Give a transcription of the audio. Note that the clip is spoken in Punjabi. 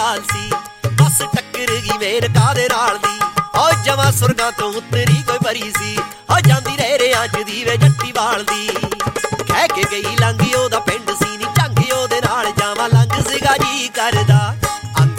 ਹਾਲ ਸੀ। ਬਸ ਟੱਕਰ ਗਈ ਮੇਰ ਕਾਦੇ ਨਾਲ ਦੀ, ਓ ਜਮਾਂ ਸੁਰਗਾਂ ਤੋਂ ਉਤਰੀ ਕੋਈ ਪਰੀ ਸੀ। ਹੋ ਜਾਂਦੀ ਰਹਿ ਰਿਆਂ ਚ ਦੀਵੇ ਜੱਟੀ ਬਾਲਦੀ, ਕਹਿ ਕੇ ਗਈ ਲੰਘ ਉਹਦਾ ਪਿੰਡ ਸੀ ਨੀ ਝੰਗ ਉਹਦੇ ਨਾਲ ਜਾਵਾਂ। ਲੰਘ ਸੀਗਾ ਜੀ ਕਰਦਾ